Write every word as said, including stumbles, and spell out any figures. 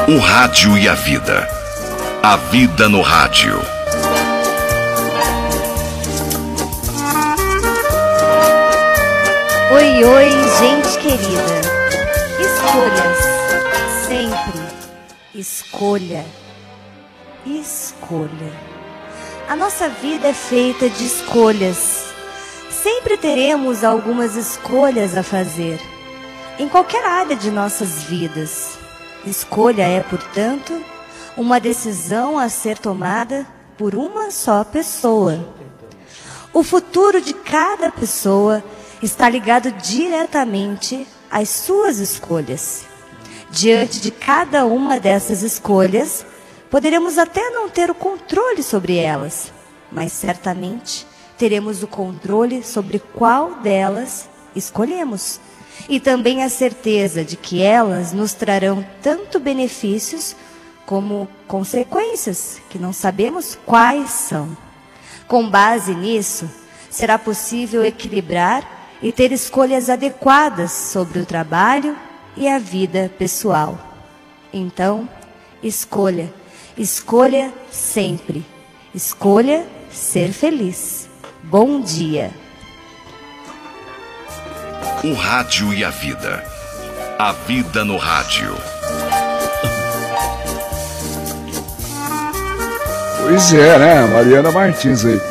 O rádio e a vida. A vida no rádio. Oi, oi, gente querida. Escolhas. Sempre. Escolha. Escolha. A nossa vida é feita de escolhas. Sempre teremos algumas escolhas a fazer, em qualquer área de nossas vidas. Escolha é, portanto, uma decisão a ser tomada por uma só pessoa. O futuro de cada pessoa está ligado diretamente às suas escolhas. Diante de cada uma dessas escolhas, poderemos até não ter o controle sobre elas, mas certamente teremos o controle sobre qual delas escolhemos. E também a certeza de que elas nos trarão tanto benefícios como consequências, que não sabemos quais são. Com base nisso, será possível equilibrar e ter escolhas adequadas sobre o trabalho e a vida pessoal. Então, escolha, escolha sempre. Escolha ser feliz. Bom dia. O rádio e a vida. A vida no rádio. Pois é, né? Mariana Martins aí.